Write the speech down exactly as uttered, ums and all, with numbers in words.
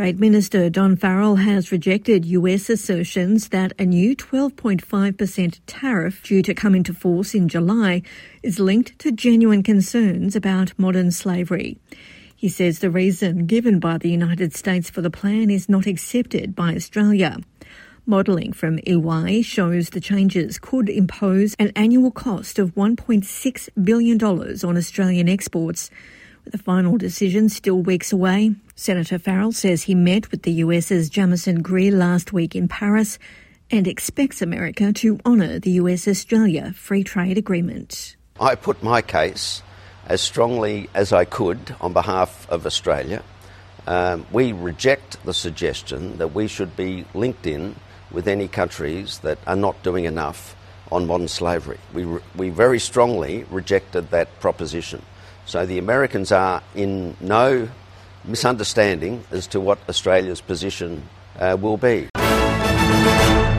Trade Minister Don Farrell has rejected U S assertions that a new twelve point five percent tariff due to come into force in July is linked to genuine concerns about modern slavery. He says the reason given by the United States for the plan is not accepted by Australia. Modelling from E Y shows the changes could impose an annual cost of one point six billion dollars on Australian exports, with the final decision still weeks away. Senator Farrell says he met with the US's Jamieson Greer last week in Paris and expects America to honour the U S-Australia Free Trade Agreement. I put my case as strongly as I could on behalf of Australia. Um, we reject the suggestion that we should be linked in with any countries that are not doing enough on modern slavery. We, re- we very strongly rejected that proposition. So the Americans are in no misunderstanding as to what Australia's position uh, will be.